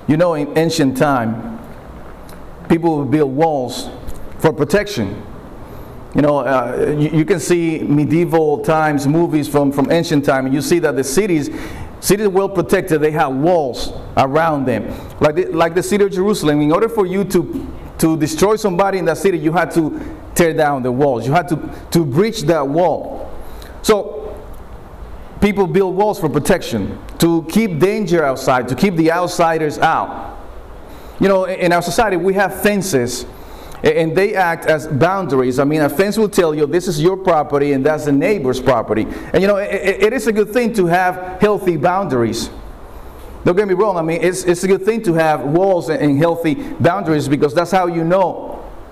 You know, in ancient time, people would build walls for protection. You know, you can see medieval times movies from ancient time, and you see that the cities are well protected. They have walls around them, like the city of Jerusalem. In order for you to destroy somebody in that city, you had to tear down the walls. You had to breach that wall. So people build walls for protection, to keep danger outside, to keep the outsiders out. You know, in our society we have fences, and they act as boundaries. I mean, a fence will tell you this is your property and that's the neighbor's property. And you know, it is a good thing to have healthy boundaries. Don't get me wrong. I mean, it's a good thing to have walls and healthy boundaries, because that's how you know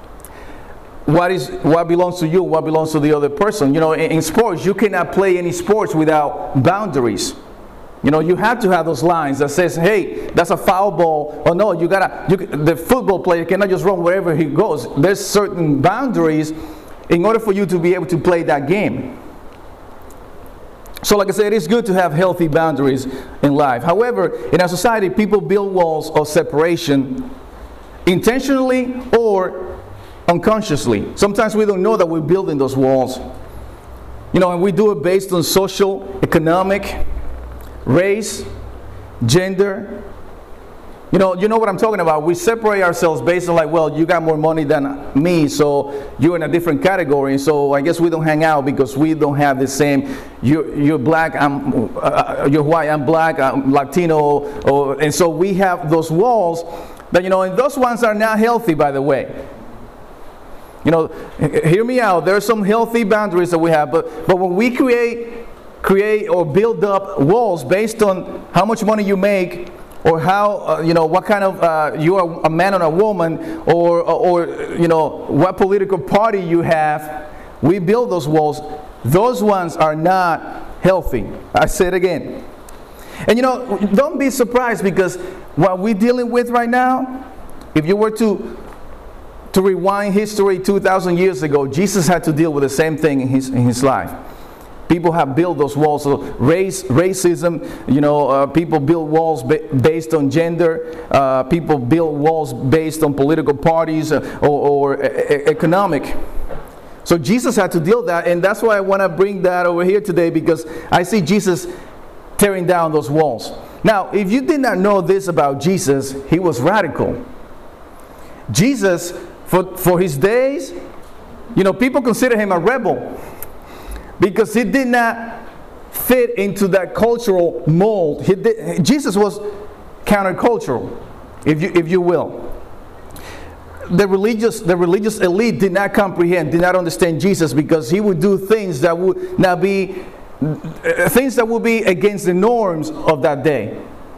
what belongs to you, what belongs to the other person. You know, in sports, you cannot play any sports without boundaries. You know, you have to have those lines that says, hey, that's a foul ball. Or no, the football player cannot just run wherever he goes. There's certain boundaries in order for you to be able to play that game. So like I said, it's good to have healthy boundaries in life. However, in our society, people build walls of separation intentionally or unconsciously. Sometimes we don't know that we're building those walls. You know, and we do it based on social, economic, race, gender. You know what I'm talking about. We separate ourselves based on, like, well, you got more money than me, so you're in a different category, so I guess we don't hang out because we don't have the same. You're black, you're white, I'm black, I'm Latino, and so we have those walls that, you know, and those ones are not healthy, by the way. You know, hear me out. There are some healthy boundaries that we have, but when we create or build up walls based on how much money you make, or how you know, what kind of you are, a man or a woman, or you know, what political party you have, we build those walls. Those ones are not healthy. I say it again. And you know, don't be surprised, because what we're dealing with right now, if you were to rewind history 2,000 years ago, Jesus had to deal with the same thing in his life. People have built those walls. So racism, you know, people build walls based on gender. People build walls based on political parties or economic. So Jesus had to deal with that, and that's why I want to bring that over here today, because I see Jesus tearing down those walls. Now, if you did not know this about Jesus, he was radical. Jesus, for his days, you know, people consider him a rebel, because he did not fit into that cultural mold. Jesus was countercultural, if you will. The religious elite did not comprehend, did not understand Jesus, because he would do things that would not be things that would be against the norms of that day.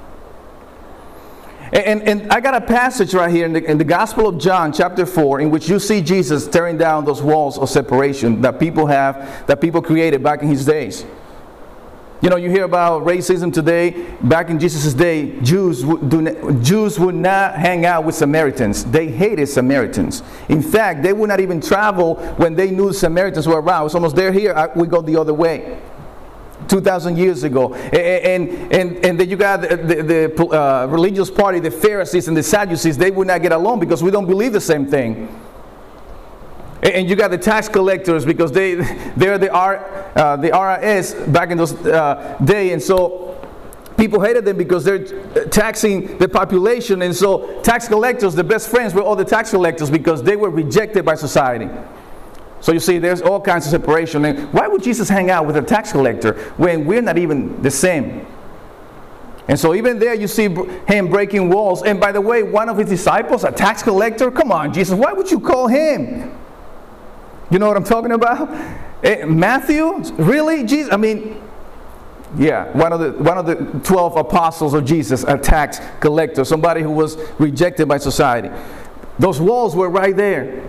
And I got a passage right here in the Gospel of John, chapter 4, in which you see Jesus tearing down those walls of separation that people created back in his days. You know, you hear about racism today. Back in Jesus' day, Jews would not hang out with Samaritans. They hated Samaritans. In fact, they would not even travel when they knew Samaritans were around. It's almost, they're here, we go the other way. 2,000 years ago, and then you got the religious party, the Pharisees and the Sadducees. They would not get along because we don't believe the same thing. And you got the tax collectors, because they're the RIS back in those day, and so people hated them because they're taxing the population. And so tax collectors, the best friends were all the tax collectors, because they were rejected by society. So you see, there's all kinds of separation. And why would Jesus hang out with a tax collector when we're not even the same? And so even there you see him breaking walls. And by the way, one of his disciples, a tax collector, come on, Jesus, why would you call him? You know what I'm talking about? Matthew? Really? Jesus? I mean, yeah, one of the 12 apostles of Jesus, a tax collector, somebody who was rejected by society. Those walls were right there.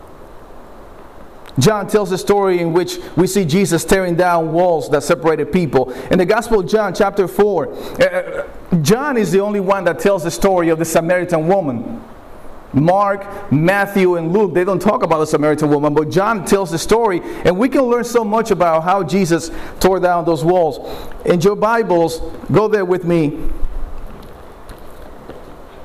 John tells a story in which we see Jesus tearing down walls that separated people. In the Gospel of John, chapter 4, John is the only one that tells the story of the Samaritan woman. Mark, Matthew, and Luke, they don't talk about the Samaritan woman, but John tells the story, and we can learn so much about how Jesus tore down those walls. In your Bibles, go there with me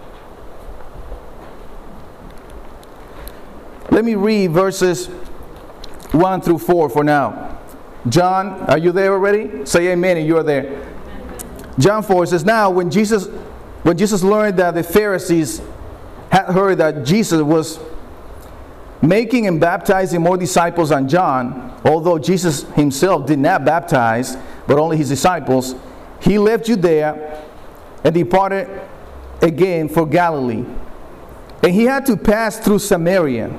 Let me read verses 1 through 4 for now. John, are you there already? Say amen if you're there. John 4 says, now when Jesus learned that the Pharisees had heard that Jesus was making and baptizing more disciples than John, although Jesus himself did not baptize, but only his disciples, he left Judea and departed again for Galilee. And he had to pass through Samaria.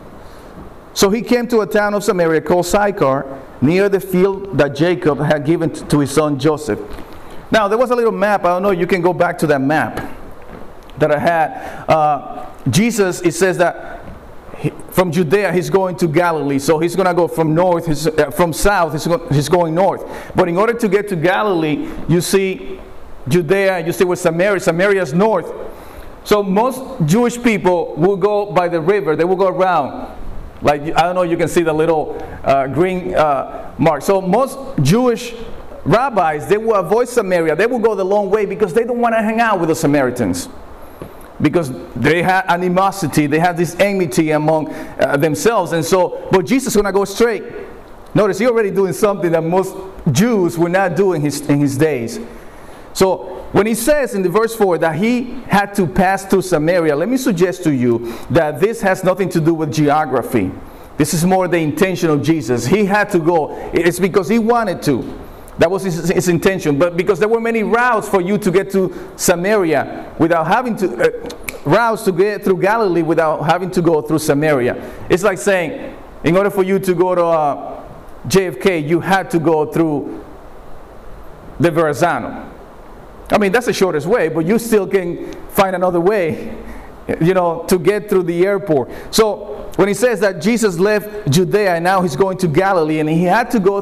So he came to a town of Samaria called Sychar, near the field that Jacob had given to his son Joseph. Now, there was a little map. I don't know, you can go back to that map that I had. Jesus, it says that from Judea he's going to Galilee. So he's going to go from north, from south he's going north. But in order to get to Galilee, you see Judea, you see where Samaria is north. So most Jewish people will go by the river. They will go around. Like, I don't know, you can see the little green mark. So most Jewish rabbis, they will avoid Samaria. They will go the long way because they don't want to hang out with the Samaritans. Because they had animosity, they had this enmity among themselves. And so, but Jesus is going to go straight. Notice, he's already doing something that most Jews were not doing in his days. So, when he says in the verse 4 that he had to pass through Samaria, let me suggest to you that this has nothing to do with geography. This is more the intention of Jesus. He had to go. It's because he wanted to. That was his intention. But because there were many routes for you to get to Samaria without having to, routes to get through Galilee without having to go through Samaria. It's like saying, in order for you to go to JFK, you had to go through the Verrazano. I mean, that's the shortest way, but you still can find another way, to get through the airport. So when he says that Jesus left Judea and now he's going to Galilee, and he had to go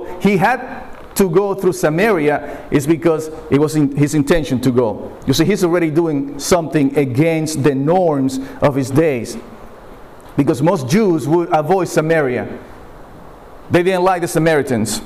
through Samaria, is because it was his intention to go. You see, he's already doing something against the norms of his days, because most Jews would avoid Samaria. They didn't like the Samaritans.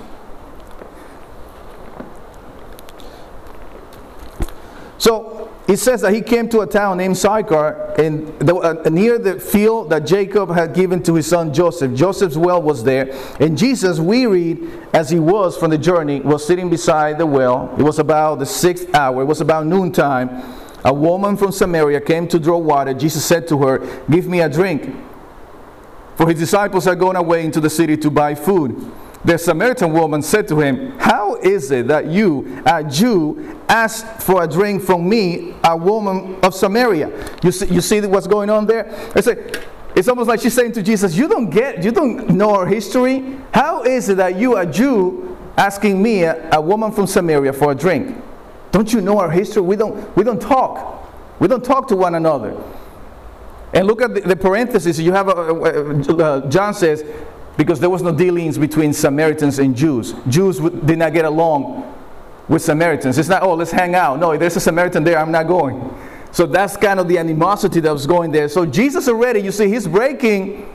So it says that he came to a town named Sychar, and near the field that Jacob had given to his son Joseph. Joseph's well was there, and Jesus, we read, as he was from the journey, was sitting beside the well. It was about the 6th hour. It was about noontime. A woman from Samaria came to draw water. Jesus said to her, "Give me a drink." For his disciples had gone away into the city to buy food. The Samaritan woman said to him, "How is it that you, a Jew, ask for a drink from me, a woman of Samaria?" You see what's going on there? It's almost like she's saying to Jesus, you don't know our history? How is it that you, a Jew, asking me, a woman from Samaria, for a drink? Don't you know our history? We don't talk. We don't talk to one another. And look at the parenthesis. You have John says, because there was no dealings between Samaritans and Jews. Jews did not get along with Samaritans. It's not, oh, let's hang out. No, if there's a Samaritan there, I'm not going. So that's kind of the animosity that was going there. So Jesus already, you see, he's breaking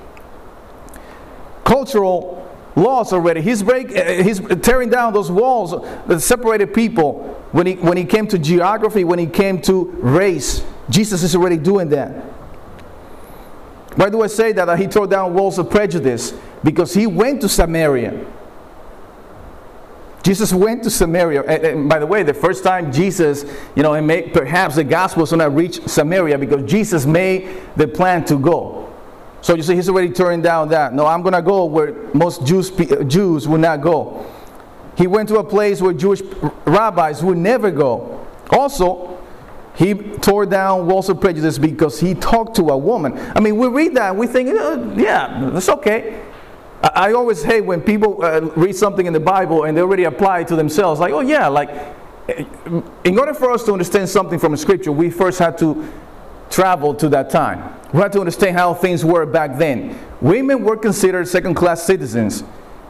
cultural laws already. He's tearing down those walls that separated people. When he came to geography, when he came to race, Jesus is already doing that. Why do I say that? That he tore down walls of prejudice? Because he went to Samaria. Jesus went to Samaria. And by the way, the first time Jesus, perhaps the gospel is going to reach Samaria because Jesus made the plan to go. So you see, he's already turning down that. No, I'm going to go where most Jews would not go. He went to a place where Jewish rabbis would never go. Also, he tore down walls of prejudice because he talked to a woman. I mean, we read that and we think, yeah, that's okay. I always hate when people read something in the Bible and they already apply it to themselves. Like, oh yeah, like, in order for us to understand something from the scripture, we first had to travel to that time. We had to understand how things were back then. Women were considered second-class citizens.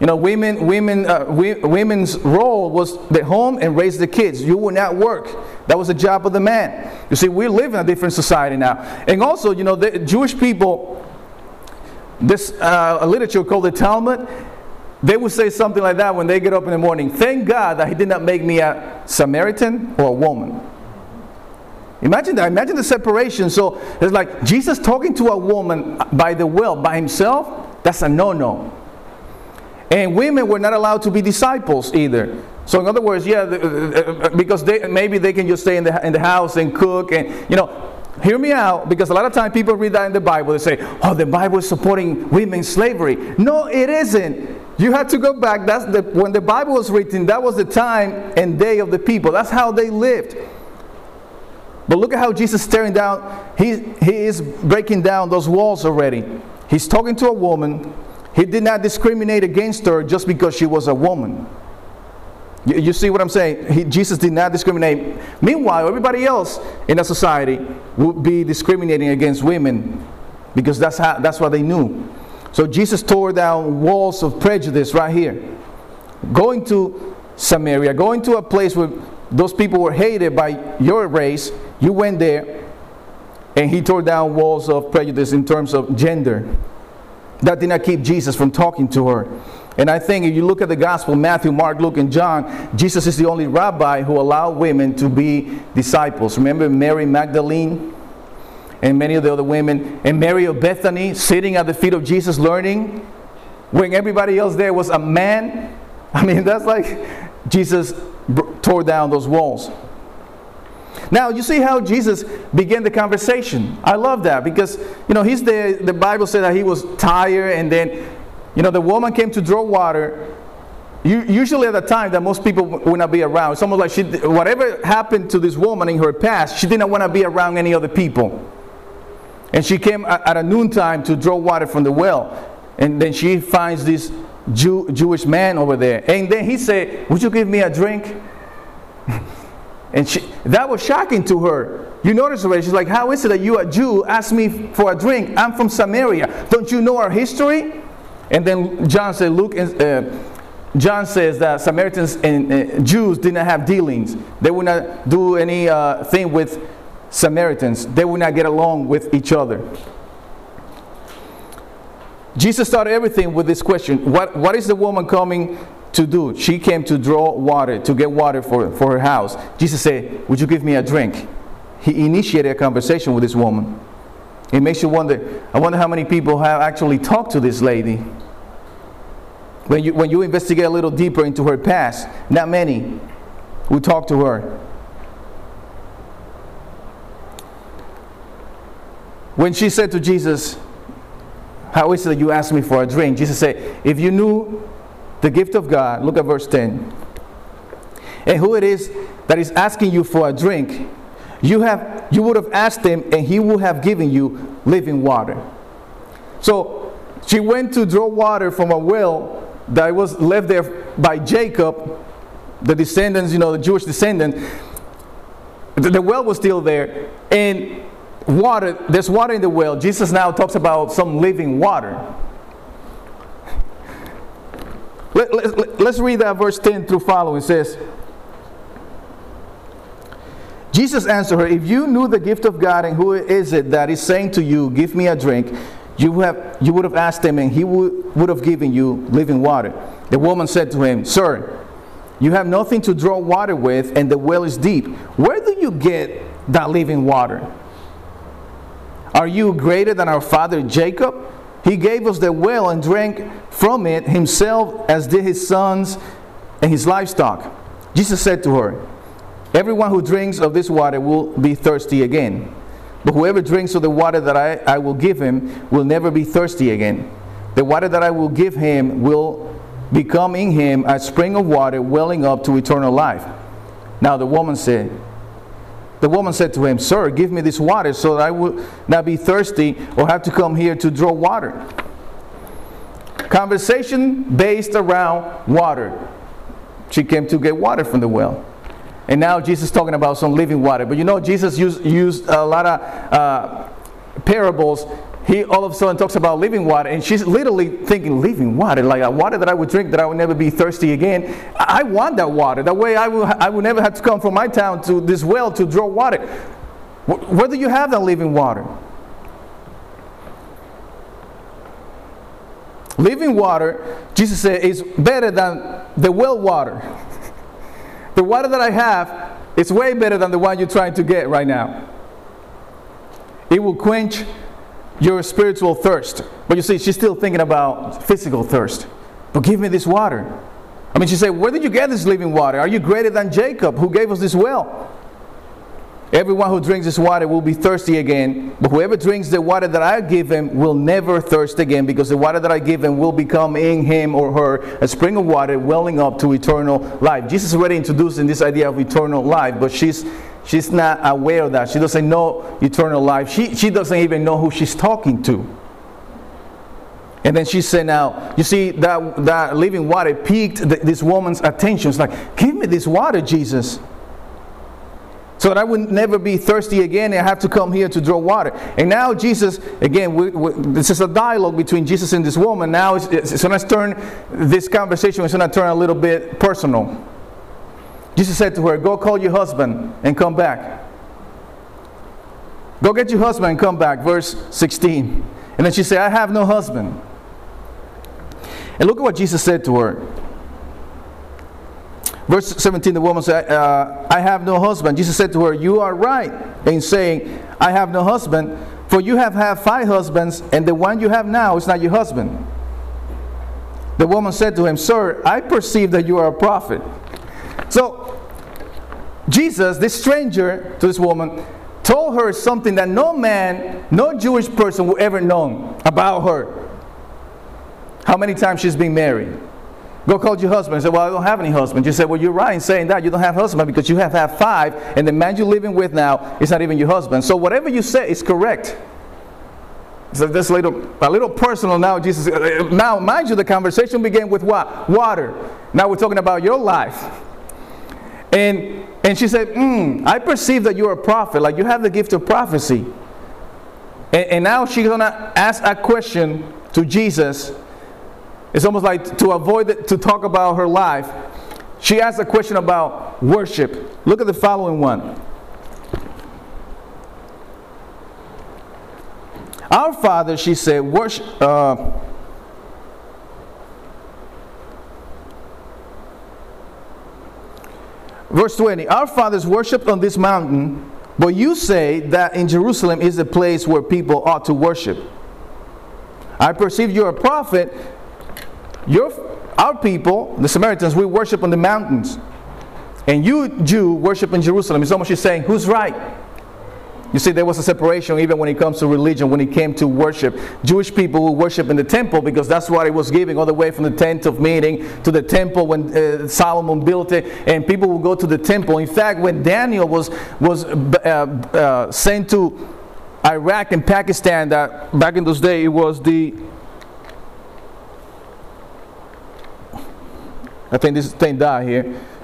Women's role was the home and raise the kids. You would not work. That was the job of the man. You see, we live in a different society now. And also, the Jewish people, this literature called the Talmud, they would say something like that when they get up in the morning. Thank God that he did not make me a Samaritan or a woman. Imagine that. Imagine the separation. So it's like Jesus talking to a woman by the well, by himself. That's a no-no. And women were not allowed to be disciples either. So in other words, because maybe they can just stay in the house and cook and, hear me out, because a lot of times people read that in the Bible. They say, oh, the Bible is supporting women's slavery. No, it isn't. You have to go back. When the Bible was written, that was the time and day of the people. That's how they lived. But look at how Jesus is staring down. He is breaking down those walls already. He's talking to a woman. He did not discriminate against her just because she was a woman. You see what I'm saying? Jesus did not discriminate. Meanwhile, everybody else in the society would be discriminating against women because that's what they knew. So Jesus tore down walls of prejudice right here. Going to Samaria, going to a place where those people were hated by your race, you went there and he tore down walls of prejudice in terms of gender. That did not keep Jesus from talking to her. And I think if you look at the gospel, Matthew, Mark, Luke, and John, Jesus is the only rabbi who allowed women to be disciples. Remember Mary Magdalene and many of the other women, and Mary of Bethany sitting at the feet of Jesus learning when everybody else there was a man. I mean, that's like Jesus tore down those walls. Now, you see how Jesus began the conversation. I love that because, he's there. The Bible said that he was tired, and then, the woman came to draw water. Usually at the time that most people would not be around. It's almost like whatever happened to this woman in her past, she didn't want to be around any other people. And she came at a noontime to draw water from the well. And then she finds this Jewish man over there. And then he said, would you give me a drink? And that was shocking to her. You notice already, she's like, how is it that you, a Jew, ask me for a drink? I'm from Samaria. Don't you know our history? And then John said, John says that Samaritans and Jews did not have dealings. They would not do anything with Samaritans. They would not get along with each other. Jesus started everything with this question. What is the woman coming to do? She came to draw water, to get water for her house. Jesus said, would you give me a drink? He initiated a conversation with this woman. It makes you wonder, I wonder how many people have actually talked to this lady. When you investigate a little deeper into her past, not many who talk to her. When she said to Jesus, how is it that you asked me for a drink? Jesus said, if you knew the gift of God, look at verse 10, and who it is that is asking you for a drink, you would have asked him, and he would have given you living water. So she went to draw water from a well that was left there by Jacob, the descendants, the Jewish descendant. The well was still there, and there's water in the well. Jesus now talks about some living water. Let's read that verse 10 through following. It says, Jesus answered her, if you knew the gift of God and who is it that is saying to you, give me a drink, you would have asked him, and he would have given you living water. The woman said to him, sir, you have nothing to draw water with, and the well is deep. Where do you get that living water? Are you greater than our father Jacob? He gave us the well and drank from it himself, as did his sons and his livestock. Jesus said to her, everyone who drinks of this water will be thirsty again. But whoever drinks of the water that I will give him will never be thirsty again. The water that I will give him will become in him a spring of water welling up to eternal life. Now the woman said to him, sir, give me this water so that I will not be thirsty or have to come here to draw water. Conversation based around water. She came to get water from the well. And now Jesus is talking about some living water. But Jesus used a lot of parables. He all of a sudden talks about living water. And she's literally thinking, living water? Like a water that I would drink that I would never be thirsty again. I want that water. That way I will never have to come from my town to this well to draw water. Where do you have that living water? Living water, Jesus said, is better than the well water. The water that I have is way better than the one you're trying to get right now. it will quench your spiritual thirst. But you see, she's still thinking about physical thirst. But give me this water. I mean, she said, where did you get this living water? Are you greater than Jacob, who gave us this well? Everyone who drinks this water will be thirsty again, but whoever drinks the water that I give him will never thirst again, because the water that I give him will become in him or her a spring of water welling up to eternal life. Jesus is already introducing this idea of eternal life, but she's not aware of that. She doesn't know eternal life. She doesn't even know who she's talking to. And then she said, now, you see, that living water piqued this woman's attention. It's like, give me this water, Jesus, so that I would never be thirsty again and I have to come here to draw water. And now Jesus, again, this is a dialogue between Jesus and this woman. Now it's going to turn, this conversation is going to turn a little bit personal. Jesus said to her, go call your husband and come back. Go get your husband and come back. Verse 16. And then she said, I have no husband. And look at what Jesus said to her. Verse 17, the woman said, I have no husband. Jesus said to her, you are right in saying, I have no husband, for you have had 5 husbands, and the one you have now is not your husband. The woman said to him, sir, I perceive that you are a prophet. So, Jesus, this stranger to this woman, told her something that no man, no Jewish person would ever know about her. How many times she's been married. Go call your husband and say, well, I don't have any husband. You say, well, you're right in saying that. You don't have a husband because you have had 5, and the man you're living with now is not even your husband. So whatever you say is correct. So this a little personal now. Jesus, now mind you, the conversation began with what? Water. Now we're talking about your life. And she said, I perceive that you're a prophet, like you have the gift of prophecy. And now she's going to ask a question to Jesus. It's almost like to avoid it, to talk about her life. She asked a question about worship. Look at the following one. Our father, she said, worship. Verse 20. Our fathers worshipped on this mountain, but you say that in Jerusalem is the place where people ought to worship. I perceive you're a prophet. Our people, the Samaritans, we worship on the mountains. And you, Jew, worship in Jerusalem. It's almost she's saying, who's right? You see, there was a separation even when it comes to religion, when it came to worship. Jewish people would worship in the temple because that's what it was giving, all the way from the tent of meeting to the temple when Solomon built it. And people would go to the temple. In fact, when Daniel was sent to Iraq and Pakistan, that back in those days, it was I think this thing died here.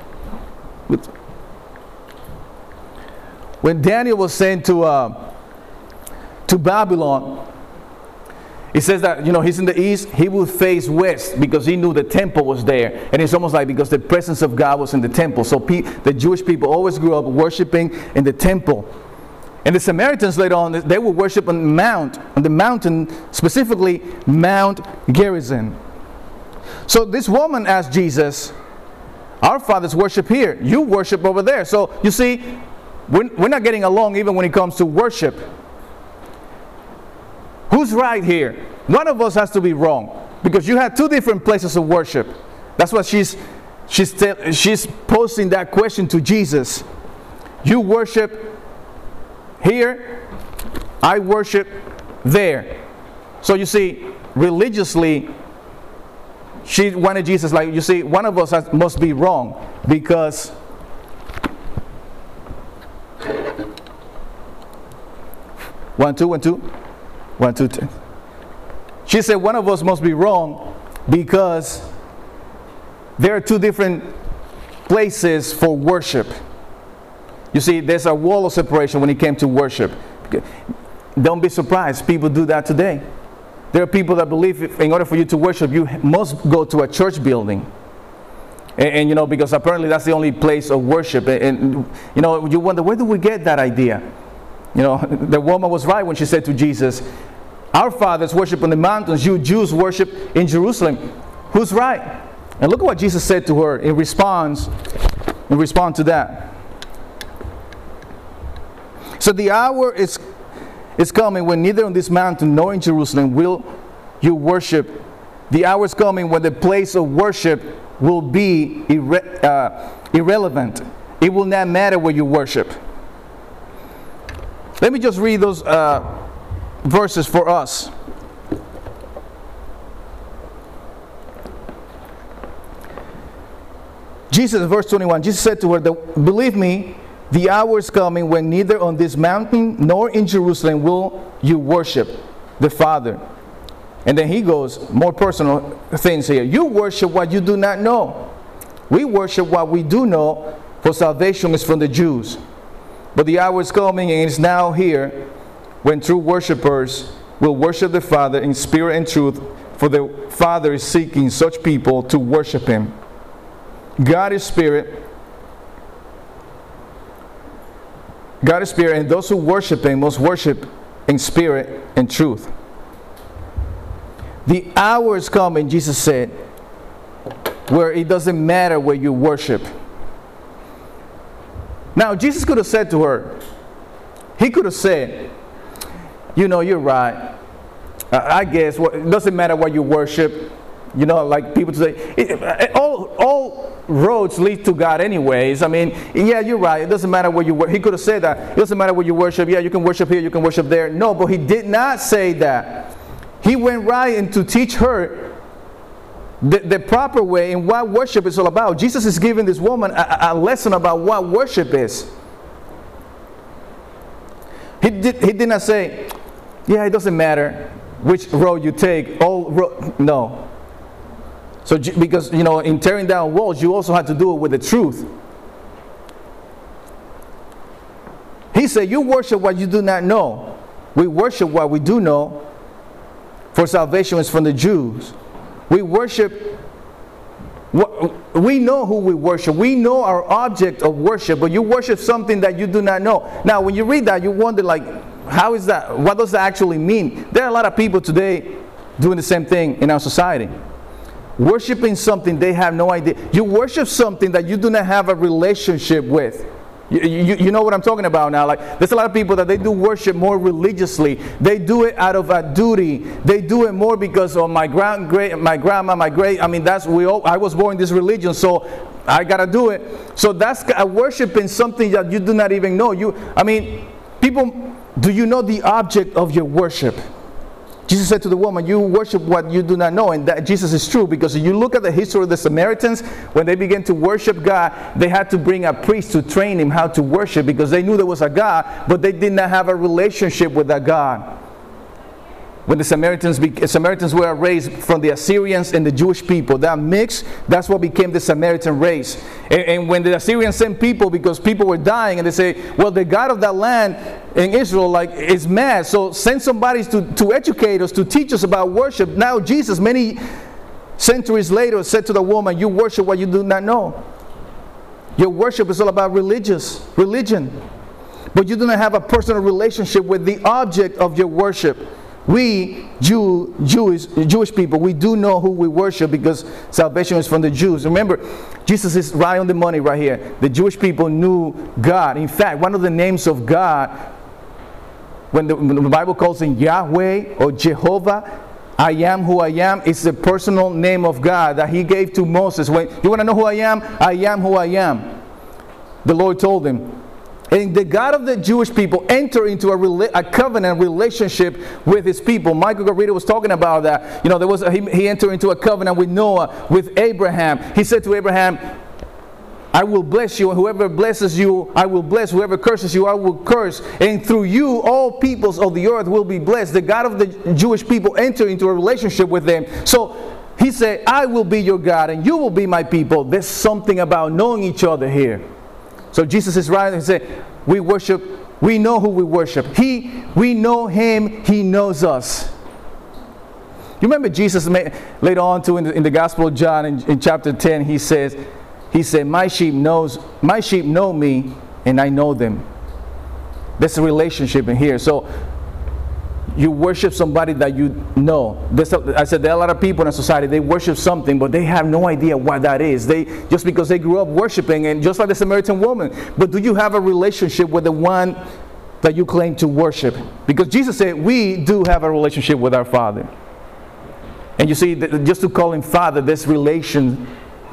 When Daniel was sent to Babylon, it says that, he's in the east, he would face west because he knew the temple was there. And it's almost like because the presence of God was in the temple. So the Jewish people always grew up worshiping in the temple. And the Samaritans later on, they would worship on the mountain, specifically Mount Gerizim. So this woman asked Jesus, our fathers worship here, you worship over there. So you see, we're not getting along even when it comes to worship. Who's right here? One of us has to be wrong, because you have 2 different places of worship. That's what she's posing that question to Jesus. You worship here, I worship there. So you see, religiously, she wanted Jesus, like, you see, one of us must be wrong, because one, two, 10. She said one of us must be wrong because there are 2 different places for worship. You see, there's a wall of separation when it came to worship. Don't be surprised, people do that today. There are people that believe in order for you to worship, you must go to a church building. And because apparently that's the only place of worship. And you wonder, where do we get that idea? The woman was right when she said to Jesus, our fathers worship on the mountains, you Jews worship in Jerusalem. Who's right? And look at what Jesus said to her in response to that. So the hour is coming when neither on this mountain nor in Jerusalem will you worship. The hour is coming when the place of worship will be irrelevant. It will not matter where you worship. Let me just read those verses for us. Jesus, verse 21, Jesus said to her, believe me, the hour is coming when neither on this mountain nor in Jerusalem will you worship the Father. And then he goes, more personal things here. You worship what you do not know. We worship what we do know, for salvation is from the Jews. But the hour is coming and is now here when true worshipers will worship the Father in spirit and truth, for the Father is seeking such people to worship Him. God is spirit. God is spirit, and those who worship Him must worship in spirit and truth. The hour is coming, Jesus said, where it doesn't matter where you worship. Now, Jesus could have said to her, He could have said, you know, you're right. I guess it doesn't matter what you worship. You know, like people say, all roads lead to God anyways. I mean, yeah, you're right. It doesn't matter where you worship. He could have said that. It doesn't matter where you worship. Yeah, you can worship here, you can worship there. No, but He did not say that. He went right in to teach her the proper way and what worship is all about. Jesus is giving this woman a lesson about what worship is. He did not say, yeah, it doesn't matter which road you take. No. So because, you know, in tearing down walls, you also have to do it with the truth. He said, you worship what you do not know. We worship what we do know, for salvation is from the Jews. We worship, we know who we worship. We know our object of worship, but you worship something that you do not know. Now, when you read that, you wonder, like, how is that? What does that actually mean? There are a lot of people today doing the same thing in our society. Worshiping something they have no idea. You worship something that you do not have a relationship with. You know what I'm talking about now. Like, there's a lot of people that they do worship more religiously. They do it out of a duty. They do it more because of my grandma, I mean, I was born in this religion, so I gotta do it. So that's a worshiping something that you do not even know. People, do you know the object of your worship? Jesus said to the woman, you worship what you do not know. And that Jesus is true, because if you look at the history of the Samaritans, when they began to worship God, they had to bring a priest to train him how to worship, because they knew there was a God, but they did not have a relationship with that God. When the Samaritans were raised from the Assyrians and the Jewish people, that mix, that's what became the Samaritan race. And when the Assyrians sent people, because people were dying, and they say, well, the God of that land in Israel is mad, so send somebody to educate us, to teach us about worship. Now Jesus, many centuries later, said to the woman, you worship what you do not know. Your worship is all about religion, but you do not have a personal relationship with the object of your worship. We Jewish people, we do know who we worship, because salvation is from the Jews. Remember, Jesus is right on the money right here. The Jewish people knew God. In fact, one of the names of God, when the Bible calls him Yahweh or Jehovah, I am who I am, is the personal name of God that He gave to Moses. When you want to know who I am who I am. The Lord told him. And the God of the Jewish people entered into a covenant relationship with His people. Michael Garrido was talking about that. You know, he entered into a covenant with Noah, with Abraham. He said to Abraham, I will bless you, and whoever blesses you, I will bless. Whoever curses you, I will curse. And through you, all peoples of the earth will be blessed. The God of the Jewish people entered into a relationship with them. So He said, I will be your God, and you will be my people. There's something about knowing each other here. So Jesus is right and said, we worship, we know who we worship. We know Him, He knows us. You remember Jesus later on too in the Gospel of John in chapter 10, He said, my sheep know me, and I know them. There's a relationship in here. So you worship somebody that you know. I said there are a lot of people in our society, they worship something, but they have no idea what that is. Just because they grew up worshiping, and just like the Samaritan woman. But do you have a relationship with the that you claim to worship. Because Jesus said we do have a relationship with our Father. And you see, just to call him Father, this relationship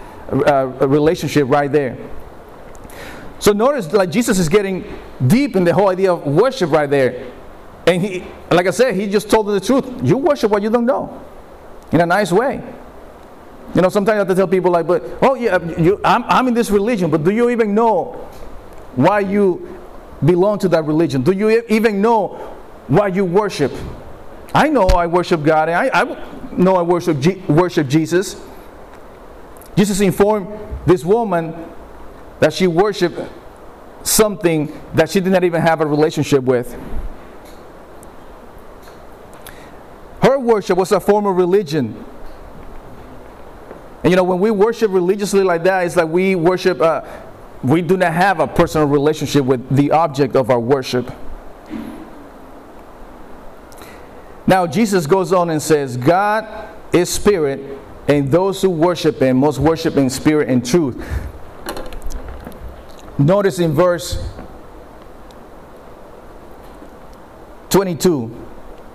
right there. So notice, like, Jesus is getting deep in the whole idea of worship right there. And he, like I said, he just told them the truth. You worship what you don't know, in a nice way. You know, sometimes I have to tell people, like, but, oh yeah, I'm in this religion, but do you even know why you belong to that religion? Do you even know why you worship? I know I worship God, and I know I worship Jesus. Jesus informed this woman that she worshiped something that she did not even have a relationship with. Her worship was a form of religion. And you know, when we worship religiously like that, it's like we worship, we do not have a personal relationship with the object of our worship. Now Jesus goes on and says, God is spirit, and those who worship him must worship in spirit and truth. Notice in verse 23,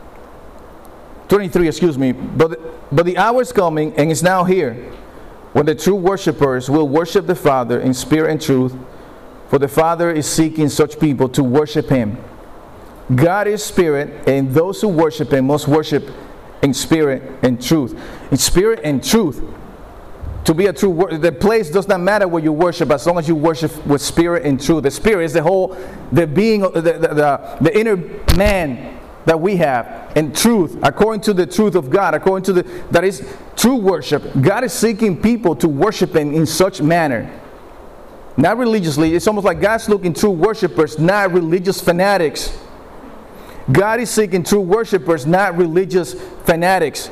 but the hour is coming and is now here when the true worshipers will worship the Father in spirit and truth, for the Father is seeking such people to worship him. God is spirit, and those who worship him must worship in spirit and truth. In spirit and truth. To be a true the place does not matter where you worship, as long as you worship with spirit and truth. The spirit is the being, the inner man that we have. And truth, according to the truth of God, according to that is true worship. God is seeking people to worship him in such manner. Not religiously. It's almost like God's looking true worshipers, not religious fanatics. God is seeking true worshipers, not religious fanatics.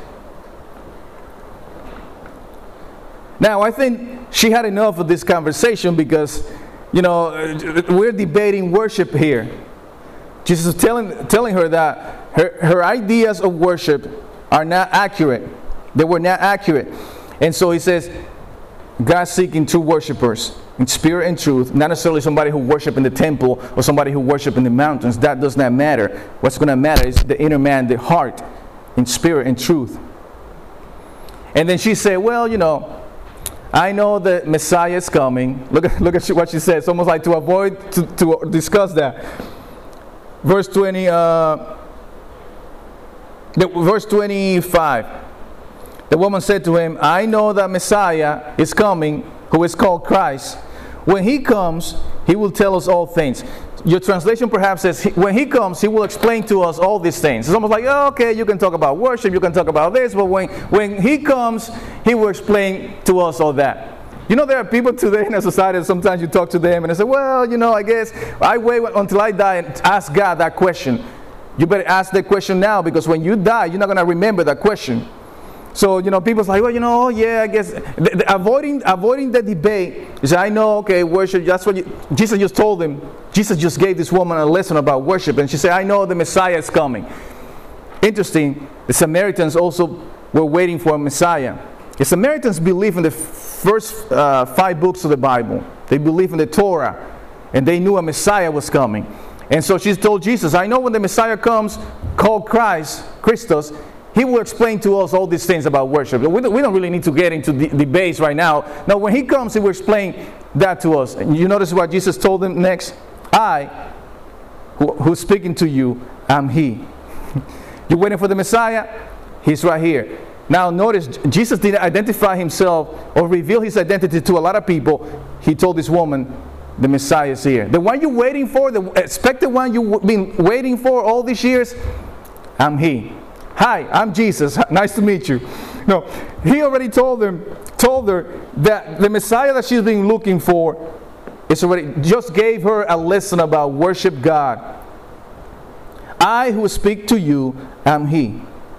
Now, I think she had enough of this conversation because, you know, we're debating worship here. Jesus is telling her that her ideas of worship are not accurate. They were not accurate. And so he says, God's seeking true worshipers in spirit and truth, not necessarily somebody who worship in the temple or somebody who worship in the mountains. That does not matter. What's going to matter is the inner man, the heart, in spirit and truth. And then she said, well, you know, I know that Messiah is coming. Look at what she said. It's almost like to avoid to discuss that. Verse 25. The woman said to him, I know that Messiah is coming, who is called Christ. When he comes, he will tell us all things. Your translation perhaps says, when he comes, he will explain to us all these things. It's almost like, oh, okay, you can talk about worship, you can talk about this, but when he comes, he will explain to us all that. You know, there are people today in our society, sometimes you talk to them and they say, well, you know, I guess I wait until I die and ask God that question. You better ask that question now, because when you die, you're not going to remember that question. So, you know, people's like, well, you know, yeah, I guess avoiding the debate is, I know, okay, worship, that's what Jesus just told him. Jesus just gave this woman a lesson about worship, and she said, I know the Messiah is coming. Interesting, the Samaritans also were waiting for a Messiah. The Samaritans believe in the first 5 books of the Bible. They believe in the Torah, and they knew a Messiah was coming. And so she told Jesus, I know when the Messiah comes, called Christos, he will explain to us all these things about worship. We don't really need to get into debates right now. Now, when he comes, he will explain that to us. And you notice what Jesus told them next? I, who's speaking to you, am he. You're waiting for the Messiah? He's right here. Now, notice, Jesus didn't identify himself or reveal his identity to a lot of people. He told this woman, the Messiah is here. The one you're waiting for, the expected one you've been waiting for all these years, I'm he. Hi, I'm Jesus. Nice to meet you. No, he already told her that the Messiah that she's been looking for is already, just gave her a lesson about worship God. I who speak to you am he.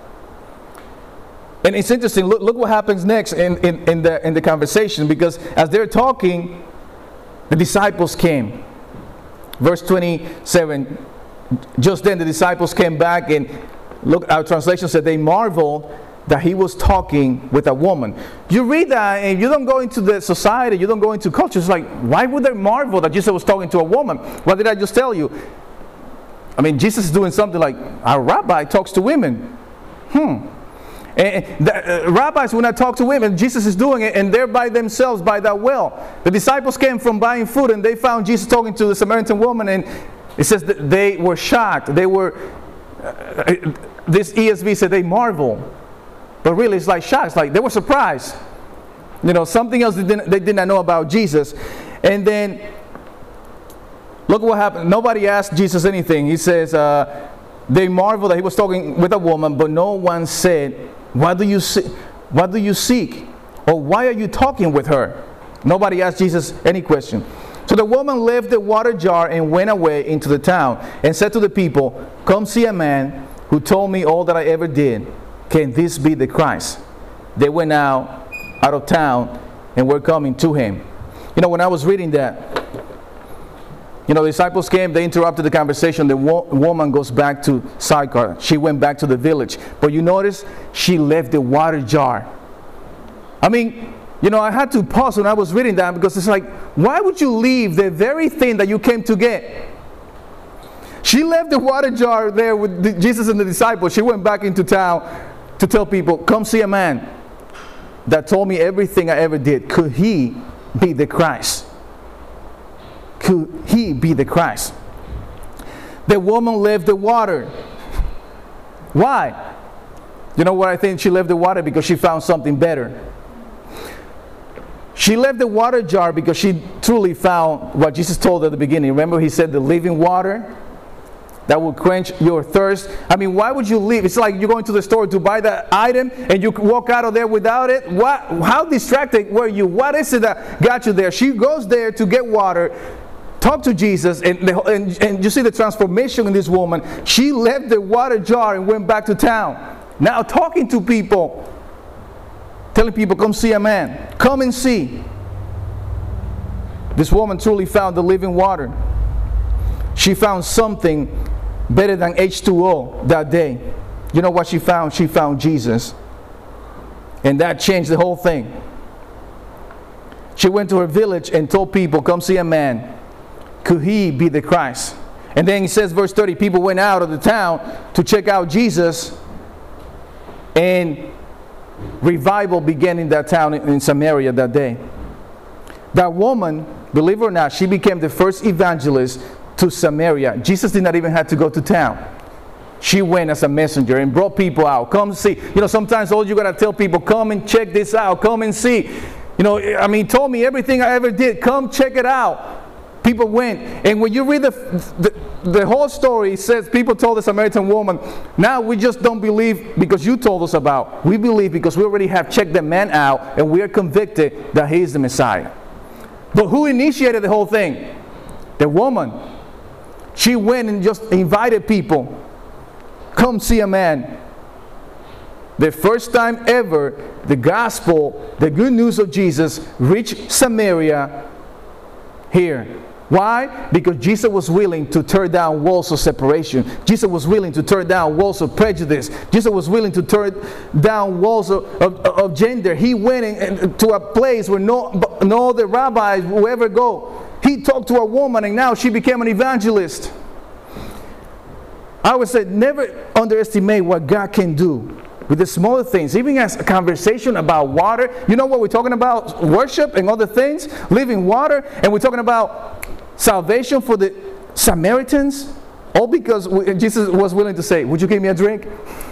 And it's interesting. Look what happens next in the conversation, because as they're talking, the disciples came. Verse 27. Just then the disciples came back, and look, our translation said they marveled that he was talking with a woman. You read that and you don't go into the society, you don't go into culture. It's like, why would they marvel that Jesus was talking to a woman? What did I just tell you? I mean, Jesus is doing something like our rabbi talks to women. And rabbis will not talk to women. Jesus is doing it, and they're by themselves by that well. The disciples came from buying food, and they found Jesus talking to the Samaritan woman, and it says that they were shocked. They were, this ESV said they marveled. But really, it's like shocked. It's like they were surprised. You know, something else they did not know about Jesus. And then, look what happened. Nobody asked Jesus anything. He says, they marveled that he was talking with a woman, but no one said, what do you seek? Or why are you talking with her? Nobody asked Jesus any question. So the woman left the water jar and went away into the town and said to the people, come see a man who told me all that I ever did. Can this be the Christ? They went out of town and were coming to him. You know, when I was reading that, you know, the disciples came, they interrupted the conversation. The woman goes back to Sychar. She went back to the village. But you notice, she left the water jar. I mean, you know, I had to pause when I was reading that, because it's like, why would you leave the very thing that you came to get? She left the water jar there with Jesus and the disciples. She went back into town to tell people, come see a man that told me everything I ever did. Could he be the Christ? Could he be the Christ? The woman left the water. Why? You know what I think she left the water? Because she found something better. She left the water jar because she truly found what Jesus told her at the beginning. Remember, he said the living water that will quench your thirst. I mean, why would you leave? It's like you're going to the store to buy that item and you walk out of there without it. How distracted were you? What is it that got you there? She goes there to get water, talk to Jesus, and you see the transformation in this woman. She left the water jar and went back to town. Now talking to people, telling people, come see a man. Come and see. This woman truly found the living water. She found something better than H2O that day. You know what she found? She found Jesus. And that changed the whole thing. She went to her village and told people, come see a man. Could he be the Christ? And then he says, verse 30, people went out of the town to check out Jesus. And revival began in that town in Samaria that day. That woman, believe it or not, she became the first evangelist to Samaria. Jesus did not even have to go to town. She went as a messenger and brought people out. Come see. You know, sometimes all you got to tell people, come and check this out. Come and see. You know, I mean, he told me everything I ever did. Come check it out. People went. And when you read the whole story, it says people told the Samaritan woman, now we just don't believe because you told us about. We believe because we already have checked the man out and we are convicted that he is the Messiah. But who initiated the whole thing? The woman. She went and just invited people. Come see a man. The first time ever, the gospel, the good news of Jesus reached Samaria here. Why? Because Jesus was willing to tear down walls of separation. Jesus was willing to tear down walls of prejudice. Jesus was willing to tear down walls of gender. He went to a place where no other rabbis will ever go. He talked to a woman and now she became an evangelist. I would say never underestimate what God can do with the smaller things. Even as a conversation about water. You know what we're talking about? Worship and other things. Living water. And we're talking about salvation for the Samaritans. All because Jesus was willing to say, would you give me a drink?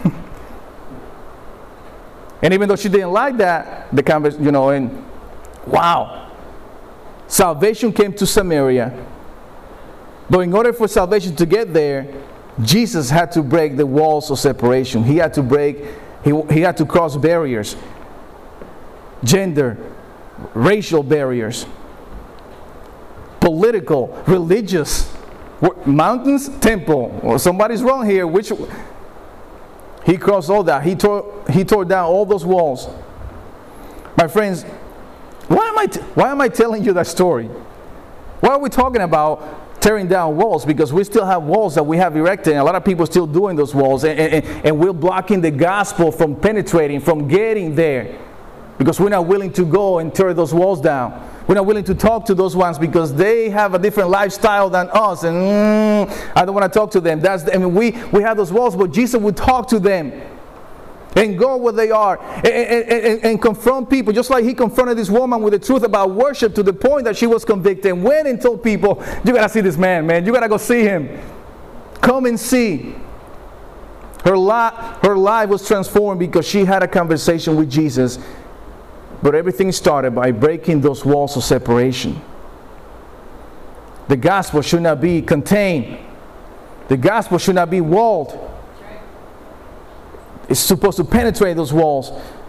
And even though she didn't like that, the conversation, you know, and wow. Salvation came to Samaria. But in order for salvation to get there, Jesus had to break the walls of separation. He had to break, he had to cross barriers. Gender, racial barriers, political, religious, mountains, temple. Well, somebody's wrong here. He crossed all that. He tore down all those walls. My friends, why am I telling you that story? Why are we talking about tearing down walls? Because we still have walls that we have erected, and a lot of people still doing those walls, and we're blocking the gospel from penetrating, from getting there, because we're not willing to go and tear those walls down. We're not willing to talk to those ones because they have a different lifestyle than us, and I don't want to talk to them. We have those walls, but Jesus would talk to them and go where they are and confront people, just like he confronted this woman with the truth about worship to the point that she was convicted and went and told people, you got to see this man, you got to go see him. Come and see. Her life was transformed because she had a conversation with Jesus. But everything started by breaking those walls of separation. The gospel should not be contained. The gospel should not be walled. It's supposed to penetrate those walls.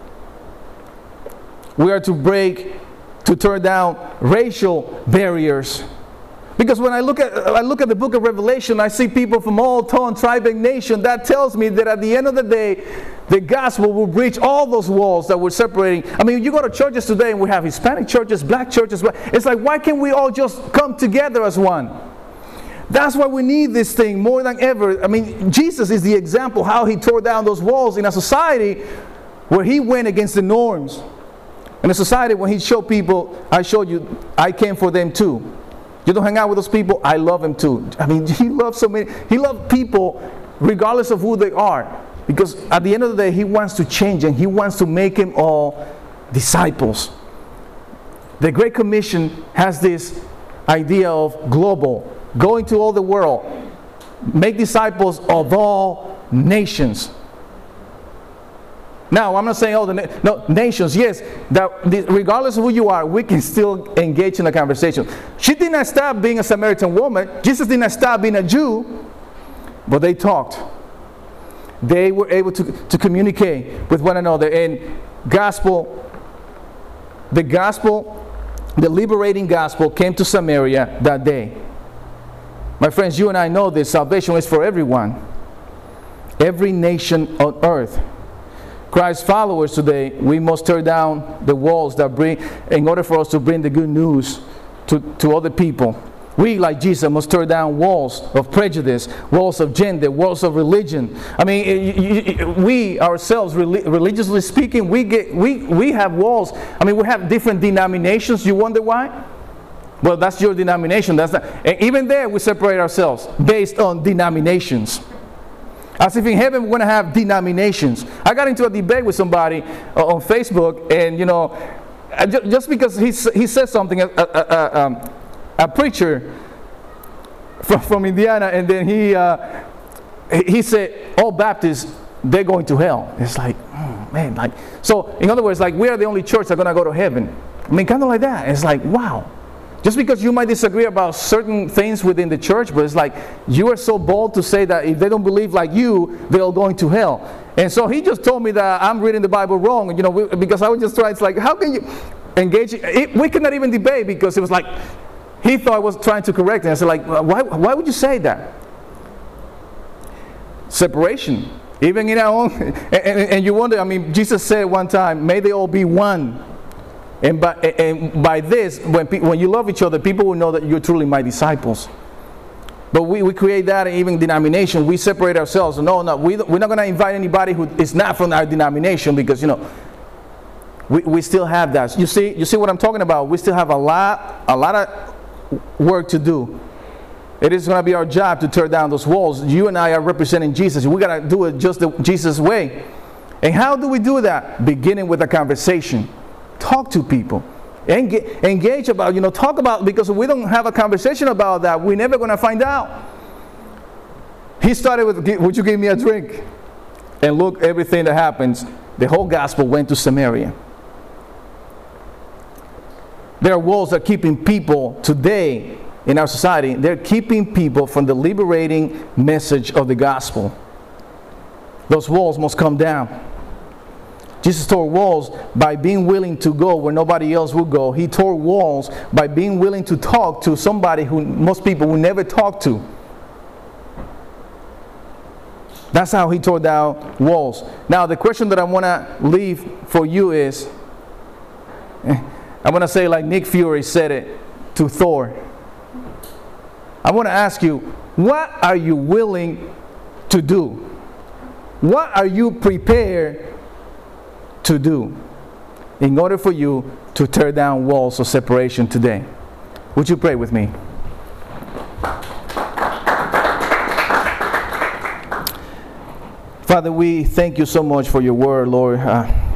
We are to turn down racial barriers. Because when I look at the book of Revelation, I see people from all tongue, tribe, and nation. That tells me that at the end of the day, the gospel will breach all those walls that were separating. I mean, you go to churches today and we have Hispanic churches, black churches. It's like, why can't we all just come together as one? That's why we need this thing more than ever. I mean, Jesus is the example how he tore down those walls in a society where he went against the norms. In a society when he showed people, I showed you, I came for them too. You don't hang out with those people, I love him too. I mean, he loves so many. He loves people regardless of who they are. Because at the end of the day, he wants to change and he wants to make them all disciples. The Great Commission has this idea of global. Go into all the world. Make disciples of all nations. Now, I'm not saying nations. Yes, regardless of who you are, we can still engage in a conversation. She did not stop being a Samaritan woman. Jesus did not stop being a Jew. But they talked. They were able to communicate with one another. And the liberating gospel came to Samaria that day. My friends, you and I know this. Salvation is for everyone. Every nation on earth. Christ's followers today, we must tear down the walls that in order for us to bring the good news to other people. We, like Jesus, must tear down walls of prejudice, walls of gender, walls of religion. I mean, we ourselves, religiously speaking, we have walls. I mean, we have different denominations. You wonder why? Well, that's your denomination. That's not. And even there, we separate ourselves based on denominations. As if in heaven we're going to have denominations. I got into a debate with somebody on Facebook, and just because he said something, a preacher from Indiana, and then he said all Baptists, they're going to hell. It's like, oh, man, like, so in other words, like, we are the only church that's going to go to heaven. I mean, kind of like that. It's like, wow. Just because you might disagree about certain things within the church, but it's like you are so bold to say that if they don't believe like you, they're going to hell. And so he just told me that I'm reading the Bible wrong, because I was just trying. It's like, how can you engage? We could not even debate because it was like he thought I was trying to correct it. I said, like, why would you say that? Separation, even in our own, and you wonder. I mean, Jesus said one time, "May they all be one." And by this, when you love each other, people will know that you're truly my disciples. But we create that in even denomination. We separate ourselves. No, we're not going to invite anybody who is not from our denomination, because we still have that. You see what I'm talking about? We still have a lot of work to do. It is going to be our job to tear down those walls. You and I are representing Jesus. We got to do it just the Jesus way. And how do we do that? Beginning with a conversation. Talk to people. Engage about, talk about, because if we don't have a conversation about that, we're never going to find out. He started with, would you give me a drink? And look, everything that happens, the whole gospel went to Samaria. There are walls that are keeping people today in our society. They're keeping people from the liberating message of the gospel. Those walls must come down. Jesus tore walls by being willing to go where nobody else would go. He tore walls by being willing to talk to somebody who most people would never talk to. That's how he tore down walls. Now, the question that I want to leave for you is, I want to say like Nick Fury said it to Thor. I want to ask you, what are you willing to do? What are you prepared to do? in order for you to tear down walls of separation today. Would you pray with me? Father, we thank you so much for your word, Lord.